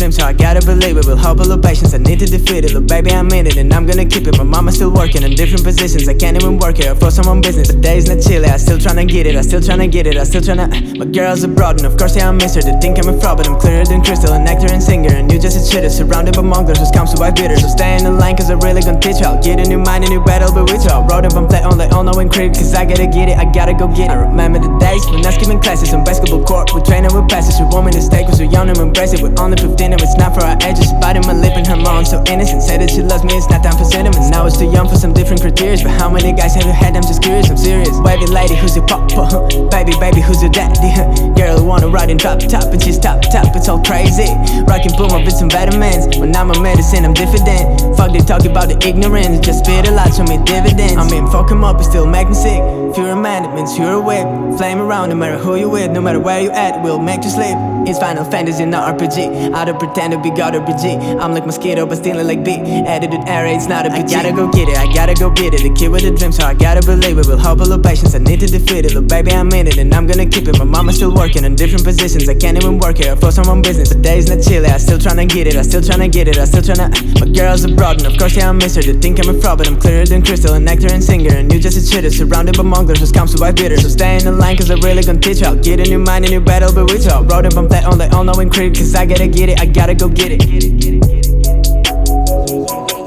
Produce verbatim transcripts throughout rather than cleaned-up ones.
dream, so I gotta believe it. With hope, a little patience, I need to defeat it. Look, baby, I'm in it, and I'm gonna keep it. My mama's still working in different positions, I can't even work here. I for someone business, but days not chilly. I still tryna get it, I still tryna get it, I still tryna. My girl's abroad, and of course, yeah, I miss her. They think I'm a fraud, but I'm clearer than crystal, an actor and singer. And you just a cheater, surrounded by mongrels, who's come so I bitter. So stay in the line, cause I really gonna teach you. I'll get a new mind, a new battle, but with you. I wrote up on play on the all knowing crib, cause I gotta get it, I gotta go get it. I remember the days when I was skipping classes on basketball court. We training with passes, we want me to stay, cause we're young and embrace it. We're only fifteen and it's not for our ages. Biting my lip and her mom so innocent. Said that she loves me, it's not time for sentiments. Now it's too young for some different criteria. But how many guys have you had? I'm just curious, I'm serious. Wavy lady, who's your papa? Baby, baby, who's your daddy? Girl who wanna ride in drop top, and she's top top, it's all crazy. Rockin' Puma with some vitamins. When I'm a medicine, I'm diffident. Fuck they talk about the ignorance, just spit a lot, show me dividends. I mean, fuck 'em up, it still make me sick. If you're a man, it means you're a whip. Flame around, no matter who you with, no matter where you at, we'll make you sleep. It's Final Fantasy, not R P G. I don't pretend to be God or B G. I'm like mosquito, but stealing like B. Edited air, it's not a P G. I gotta go get it, I gotta go get it. The kid with a dream, so I gotta believe it. With hope, a little patience, I need to defeat it. Look, baby, I'm in it, and I'm gonna keep it. My mama's still working in different positions, I can't even work here. I for someone business, but days not chilly. I still tryna get it, I still tryna get it, I still tryna. My girl's abroad, and of course, yeah, I miss her. They think I'm a fraud, but I'm clearer than crystal, an actor and singer. And you just a cheater, surrounded by mongrels, who's come so I bitter. So stay in the line, cause I really gonna teach you. I'll get a new mind, a new battle, but with you. I wrote up on play on the all knowing crib, cause I gotta get it, I gotta go get it. Get it, get it, get it, get it.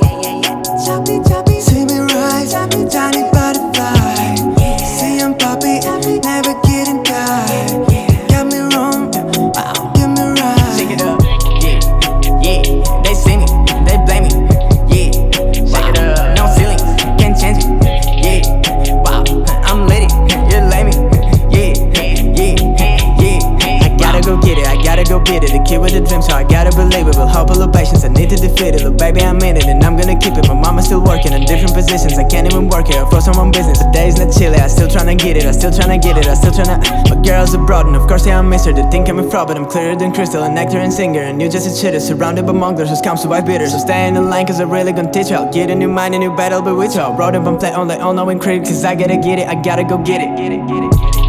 Choppy, choppy, see me rise, choppy, tiny butterfly. See I'm poppy, never getting tired. Got me wrong, wow, get me right. Shake it up, yeah, yeah. They see me, they blame me, yeah. Shake it up, no ceiling, can't change it, yeah. Wow, I'm lit, you're lame, yeah, yeah, yeah. I gotta go get it, I gotta go get it. The kid with a dream, so I gotta believe it. With hope, a little patience, I need to defeat it. Look, baby, I'm in it, and I'm gonna keep it. My mama's still working in different positions, I can't even work here. I for someone business, the days not chilly. I still tryna get it, I still tryna get it, I still tryna. My girl's abroad, and of course, yeah, I miss her. They think I'm a fraud, but I'm clearer than crystal, an actor and singer. And you just a cheater, surrounded by mongrels, who's come so I bitter. So stay in the line, cause I really gonna teach you. I'll get a new mind, a new battle, but with you. I wrote up on play on the all knowing crib, cause I gotta get it, I gotta go get it. Get it, get it, get it.